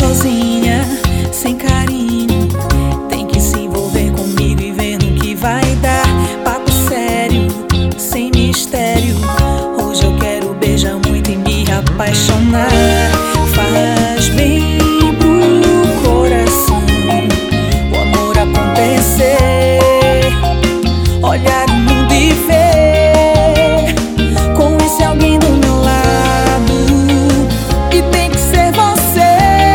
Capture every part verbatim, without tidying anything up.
sozinha, sem carinho. Tem que se envolver comigo e ver no que vai dar. Papo sério, sem mistério. Hoje eu quero beijar muito e me apaixonar. Faz bem pro coração o amor acontecer. Olhar o mundo e ver com esse alguém do meu lado. E tem que ser você.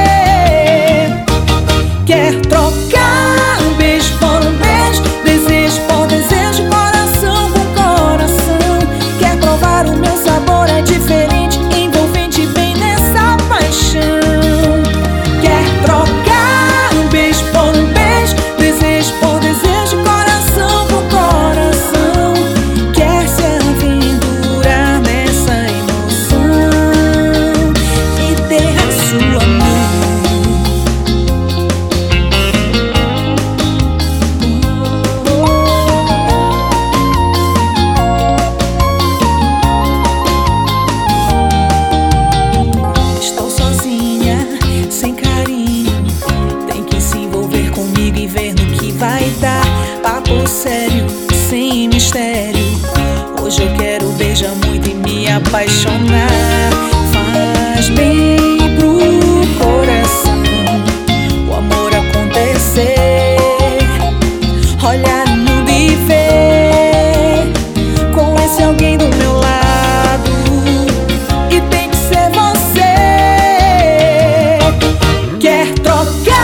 Quer trocar um beijo por um beijo, desejo por desejo, coração com coração. Quer provar o meu sabor, é diferente, envolvente, bem nessa paixão. Quer trocar um beijo por um beijo, desejo por desejo, coração com coração. Quer se aventurar nessa emoção e ter a sua mão. Estou sozinha, sem carinho. Tem que se envolver comigo e ver no que vai dar. Papo sério, sem mistério. Hoje eu quero beijar muito e me apaixonar. Faz bem pro coração o amor acontecer. Olhar o mundo e ver com esse alguém do meu lado. E tem que ser você. Quer trocar